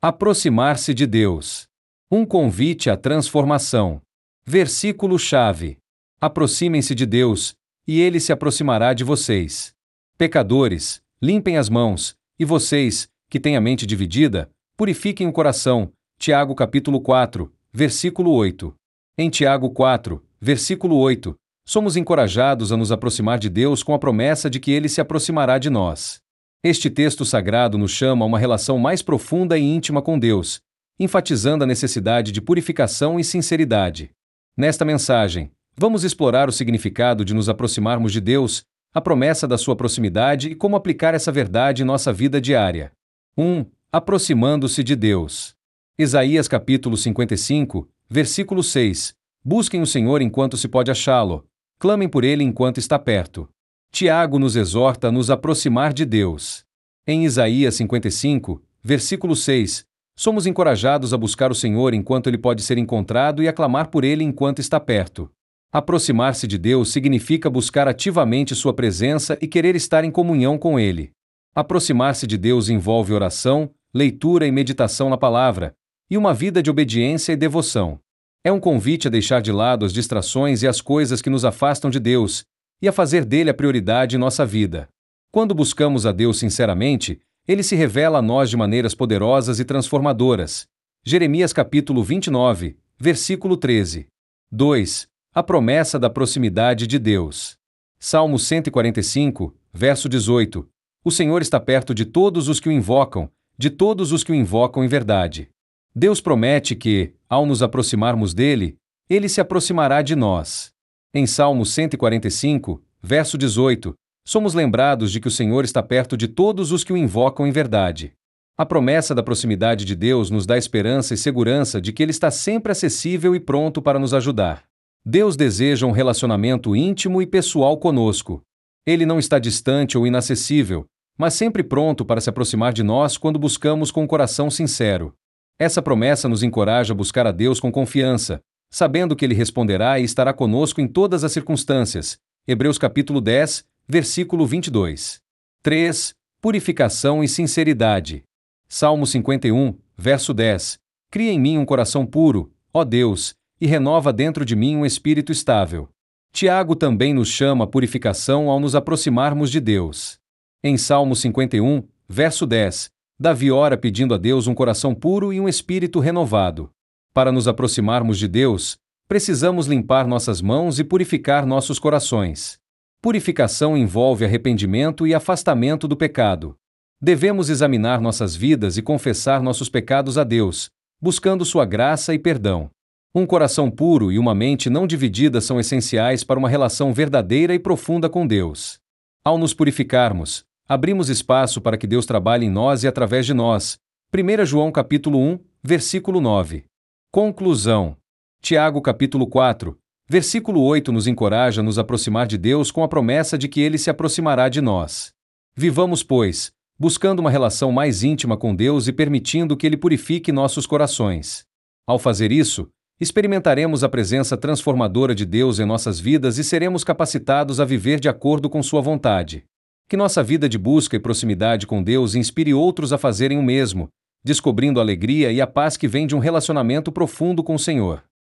Aproximar-se de Deus. Um convite à transformação. Versículo-chave. Aproximem-se de Deus, e Ele se aproximará de vocês. Pecadores, limpem as mãos, e vocês, que têm a mente dividida, purifiquem o coração. Tiago capítulo 4, versículo 8. Em Tiago 4, versículo 8, somos encorajados a nos aproximar de Deus com a promessa de que Ele se aproximará de nós. Este texto sagrado nos chama a uma relação mais profunda e íntima com Deus, enfatizando a necessidade de purificação e sinceridade. Nesta mensagem, vamos explorar o significado de nos aproximarmos de Deus, a promessa da sua proximidade e como aplicar essa verdade em nossa vida diária. 1. Aproximando-se de Deus. Isaías capítulo 55, versículo 6. Busquem o Senhor enquanto se pode achá-lo. Clamem por Ele enquanto está perto. Tiago nos exorta a nos aproximar de Deus. Em Isaías 55, versículo 6, somos encorajados a buscar o Senhor enquanto Ele pode ser encontrado e a clamar por Ele enquanto está perto. Aproximar-se de Deus significa buscar ativamente Sua presença e querer estar em comunhão com Ele. Aproximar-se de Deus envolve oração, leitura e meditação na palavra, e uma vida de obediência e devoção. É um convite a deixar de lado as distrações e as coisas que nos afastam de Deus, e a fazer dele a prioridade em nossa vida. Quando buscamos a Deus sinceramente, Ele se revela a nós de maneiras poderosas e transformadoras. Jeremias capítulo 29, versículo 13. 2. A promessa da proximidade de Deus. Salmo 145, verso 18. O Senhor está perto de todos os que o invocam, de todos os que o invocam em verdade. Deus promete que, ao nos aproximarmos dele, Ele se aproximará de nós. Em Salmo 145, verso 18, somos lembrados de que o Senhor está perto de todos os que o invocam em verdade. A promessa da proximidade de Deus nos dá esperança e segurança de que Ele está sempre acessível e pronto para nos ajudar. Deus deseja um relacionamento íntimo e pessoal conosco. Ele não está distante ou inacessível, mas sempre pronto para se aproximar de nós quando buscamos com um coração sincero. Essa promessa nos encoraja a buscar a Deus com confiança, sabendo que Ele responderá e estará conosco em todas as circunstâncias. Hebreus capítulo 10, versículo 22. 3. Purificação e sinceridade. Salmo 51, verso 10. Cria em mim um coração puro, ó Deus, e renova dentro de mim um espírito estável. Tiago também nos chama a purificação ao nos aproximarmos de Deus. Em Salmo 51, verso 10, Davi ora pedindo a Deus um coração puro e um espírito renovado. Para nos aproximarmos de Deus, precisamos limpar nossas mãos e purificar nossos corações. Purificação envolve arrependimento e afastamento do pecado. Devemos examinar nossas vidas e confessar nossos pecados a Deus, buscando sua graça e perdão. Um coração puro e uma mente não dividida são essenciais para uma relação verdadeira e profunda com Deus. Ao nos purificarmos, abrimos espaço para que Deus trabalhe em nós e através de nós. 1 João capítulo 1, versículo 9. Conclusão. Tiago capítulo 4, versículo 8 nos encoraja a nos aproximar de Deus com a promessa de que Ele se aproximará de nós. Vivamos, pois, buscando uma relação mais íntima com Deus e permitindo que Ele purifique nossos corações. Ao fazer isso, experimentaremos a presença transformadora de Deus em nossas vidas e seremos capacitados a viver de acordo com Sua vontade. Que nossa vida de busca e proximidade com Deus inspire outros a fazerem o mesmo, descobrindo a alegria e a paz que vem de um relacionamento profundo com o Senhor.